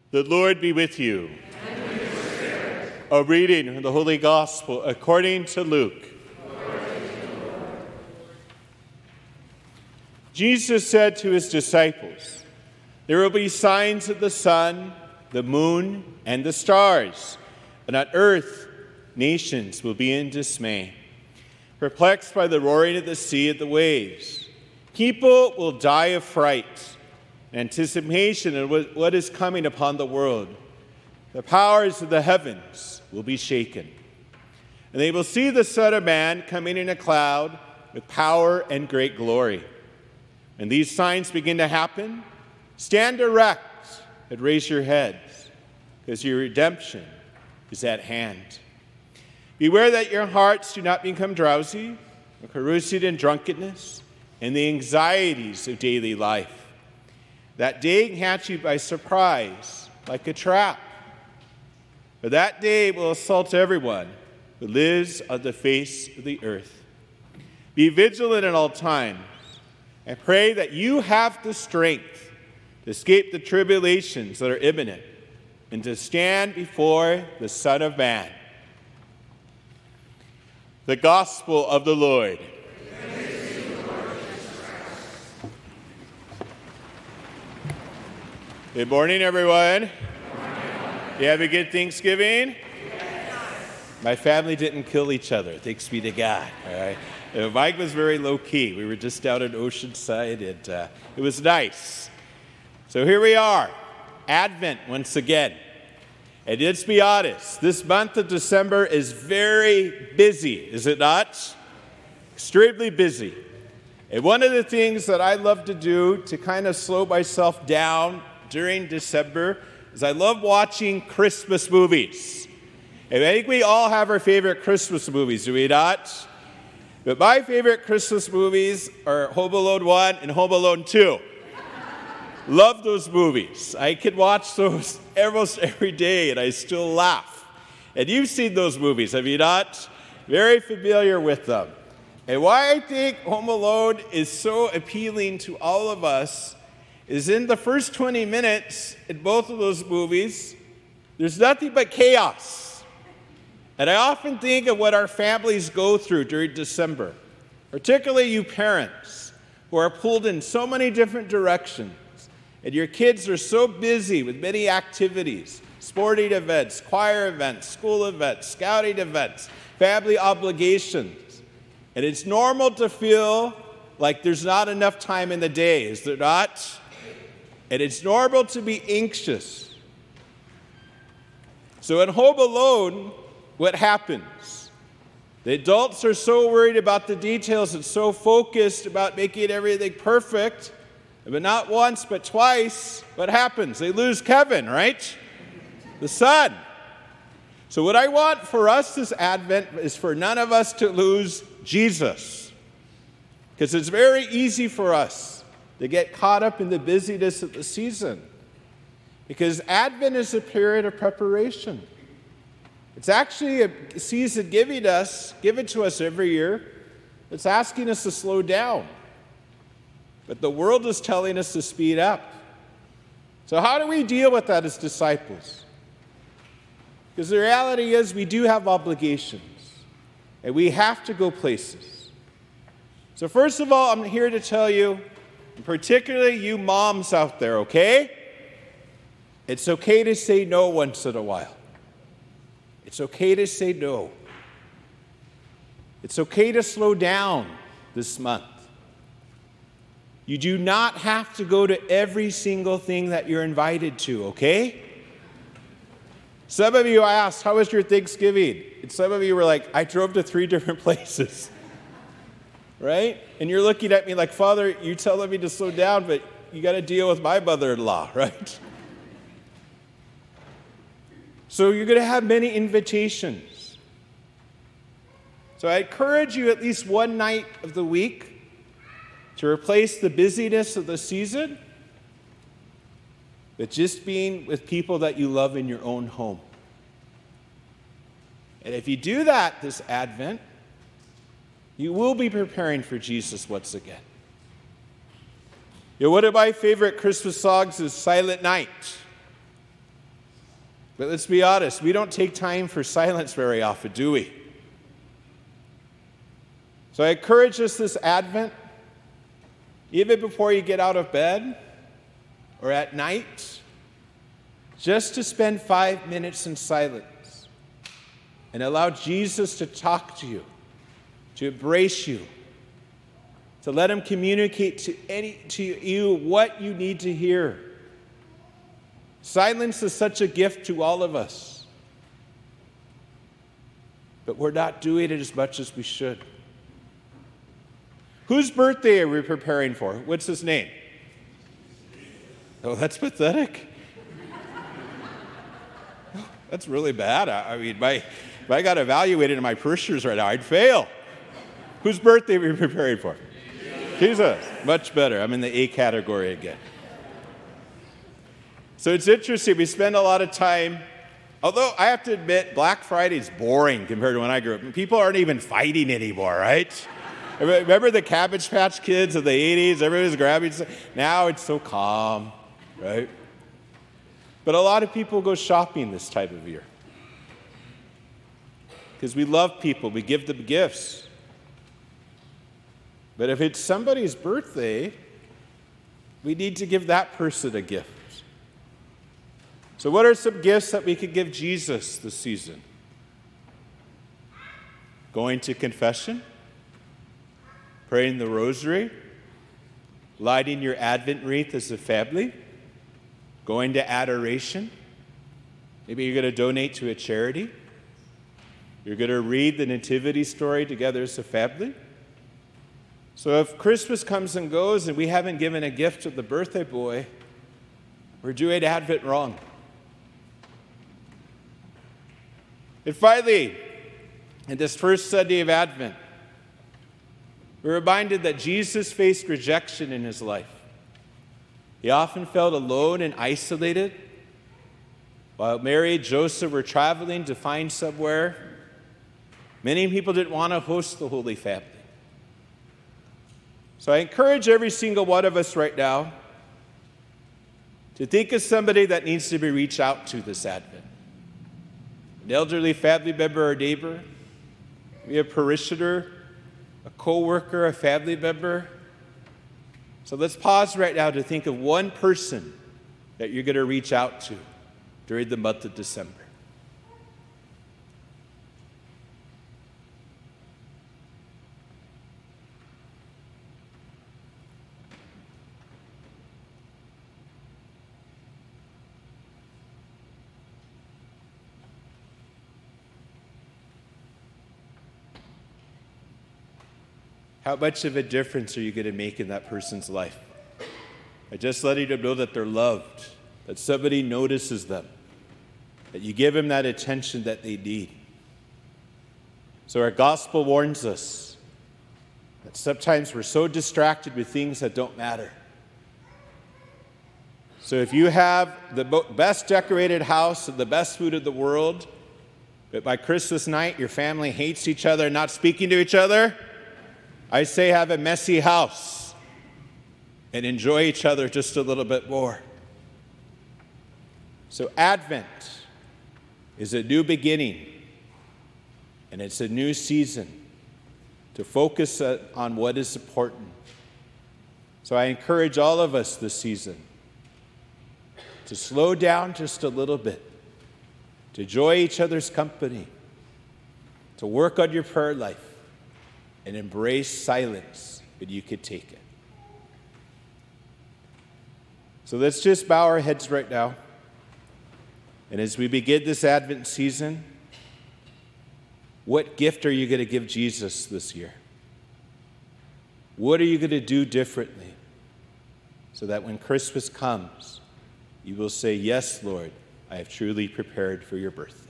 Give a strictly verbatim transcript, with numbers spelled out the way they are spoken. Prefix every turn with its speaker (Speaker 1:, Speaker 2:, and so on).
Speaker 1: The Lord be with you. And with your spirit. A reading from the Holy Gospel according to Luke. Glory to you, Lord. Jesus said to his disciples, "There will be signs of the sun, the moon, and the stars, and on earth nations will be in dismay, perplexed by the roaring of the sea and the waves. People will die of fright, anticipation of what is coming upon the world. The powers of the heavens will be shaken. And they will see the Son of Man coming in a cloud with power and great glory. When these signs begin to happen, stand erect and raise your heads, because your redemption is at hand. Beware that your hearts do not become drowsy, or corrosive in drunkenness, and the anxieties of daily life. That day can catch you by surprise, like a trap. For that day will assault everyone who lives on the face of the earth. Be vigilant at all times, and pray that you have the strength to escape the tribulations that are imminent, and to stand before the Son of Man." The Gospel of the Lord. Good morning, everyone. Good morning. You have a good Thanksgiving? Yes. My family didn't kill each other, thanks be to God. All right. Uh, Mike was very low-key. We were just down in Oceanside, and uh, it was nice. So here we are, Advent once again. And let's be honest, this month of December is very busy, is it not? Extremely busy. And one of the things that I love to do to kind of slow myself down during December is I love watching Christmas movies. And I think we all have our favorite Christmas movies, do we not? But my favorite Christmas movies are Home Alone one and Home Alone two. Love those movies. I can watch those almost every day and I still laugh. And you've seen those movies, have you not? Very familiar with them. And why I think Home Alone is so appealing to all of us is in the first twenty minutes in both of those movies, there's nothing but chaos. And I often think of what our families go through during December, particularly you parents who are pulled in so many different directions, and your kids are so busy with many activities, sporting events, choir events, school events, scouting events, family obligations. And it's normal to feel like there's not enough time in the day, is there not? And it's normal to be anxious. So in Home Alone, what happens? The adults are so worried about the details and so focused about making everything perfect, but not once, but twice, what happens? They lose Kevin, right? The son. So what I want for us this Advent is for none of us to lose Jesus. Because it's very easy for us to get caught up in the busyness of the season. Because Advent is a period of preparation. It's actually a season giving us, given to us every year, it's asking us to slow down. But the world is telling us to speed up. So how do we deal with that as disciples? Because the reality is we do have obligations, and we have to go places. So first of all, I'm here to tell you, and particularly you moms out there, okay? It's okay to say no once in a while. It's okay to say no. It's okay to slow down this month. You do not have to go to every single thing that you're invited to, okay? Some of you asked, how was your Thanksgiving? And some of you were like, I drove to three different places. Right? And you're looking at me like, Father, you're telling me to slow down, but you got to deal with my mother-in-law, right? So you're going to have many invitations. So I encourage you at least one night of the week to replace the busyness of the season with just being with people that you love in your own home. And if you do that this Advent, you will be preparing for Jesus once again. You know, one of my favorite Christmas songs is Silent Night. But let's be honest, we don't take time for silence very often, do we? So I encourage us this Advent, even before you get out of bed or at night, just to spend five minutes in silence and allow Jesus to talk to you, to embrace you, to let him communicate to any to you what you need to hear. Silence is such a gift to all of us, but we're not doing it as much as we should. Whose birthday are we preparing for? What's his name? Oh, that's pathetic. That's really bad. I, I mean, my, if I got evaluated in my parishioners right now, I'd fail. Whose birthday are we preparing for? Jesus. Much better. I'm in the A category again. So it's interesting. We spend a lot of time, although I have to admit, Black Friday is boring compared to when I grew up. People aren't even fighting anymore, right? Remember the Cabbage Patch Kids of the eighties? Everybody was grabbing stuff. Now it's so calm, right? But a lot of people go shopping this time of year because we love people. We give them gifts. But if it's somebody's birthday, we need to give that person a gift. So what are some gifts that we could give Jesus this season? Going to confession, praying the rosary, lighting your Advent wreath as a family, going to adoration. Maybe you're going to donate to a charity. You're going to read the nativity story together as a family. So if Christmas comes and goes and we haven't given a gift to the birthday boy, we're doing Advent wrong. And finally, in this first Sunday of Advent, we're reminded that Jesus faced rejection in his life. He often felt alone and isolated. While Mary and Joseph were traveling to find somewhere, many people didn't want to host the Holy Family. So I encourage every single one of us right now to think of somebody that needs to be reached out to this Advent. An elderly family member or neighbor, maybe a parishioner, a co-worker, a family member. So let's pause right now to think of one person that you're going to reach out to during the month of December. How much of a difference are you going to make in that person's life? By just letting them know that they're loved, that somebody notices them, that you give them that attention that they need. So our gospel warns us that sometimes we're so distracted with things that don't matter. So if you have the best decorated house and the best food in the world, but by Christmas night your family hates each other and not speaking to each other, I say have a messy house and enjoy each other just a little bit more. So Advent is a new beginning, and it's a new season to focus on what is important. So I encourage all of us this season to slow down just a little bit, to enjoy each other's company, to work on your prayer life, and embrace silence when you could take it. So let's just bow our heads right now. And as we begin this Advent season, what gift are you going to give Jesus this year? What are you going to do differently so that when Christmas comes, you will say, "Yes, Lord, I have truly prepared for your birthday"?